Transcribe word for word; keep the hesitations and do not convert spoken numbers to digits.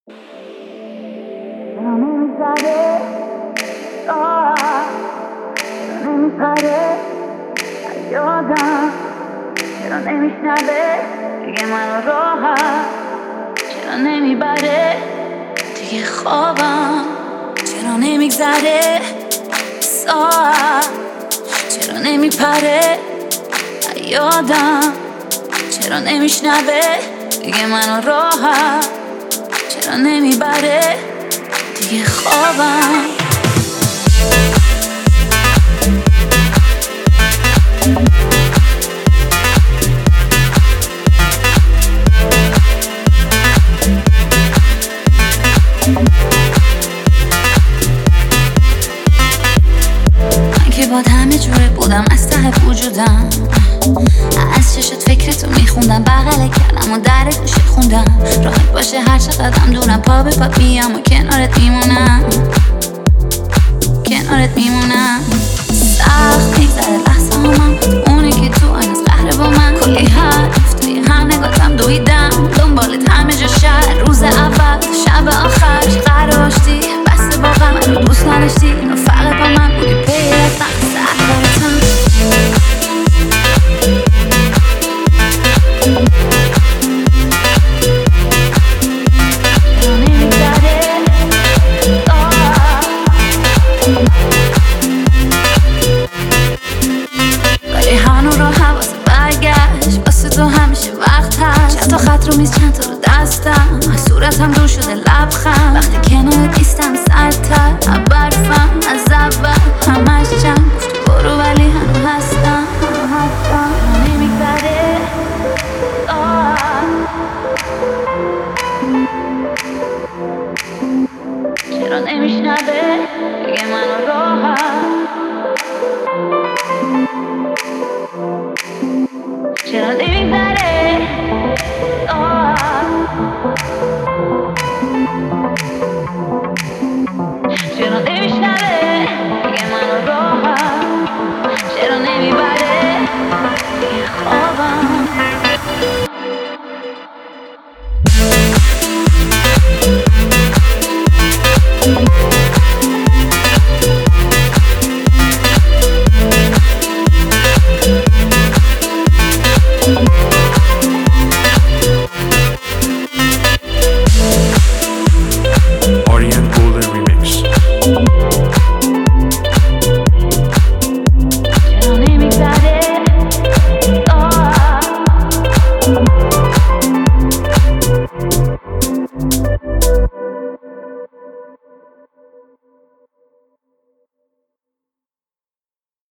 چرا نمیگذره راحت، چرا نمیپره از یادم، چرا نمیشنوه دیگه منو راحت، چرا نمیبره دیگه خوابم، چرا نمیگذره ساعت، چرا نمیپره از یادم، چرا نمیشنوه دیگه منو راحت، چرا نمیبره دیگه خوابم. من که باد همه جوره بودم از ته وجودم، از چشت فکرتو میخوندم، بغل کردم و در گوشه خوندم، راحت باشه هر چقدرم دورم، پا به پا بیام و کنارت میمونم، کنارت میمونم. سخت میگذره لحظه ها من، اونی که تو این از قهره با من، کلی حرف توی هم نگاتم دویدم، دنبالت همه جا شهر، روز اول شب آخر قرار آشتی بسته با غم، منو دوست نداشتی اینو فقط با من بودی پیرت نقص احبارتم. چند تا خط رو میز، چند تا رو دستم، صورتم دور شده لبخند، وقتی کنارت نیستم سردتر برفم از اول، همش چند گفت برو ولی هنو هستم، نمیگذره چرا نمیشنوه دیگه منو راحت، چرا نمیگذره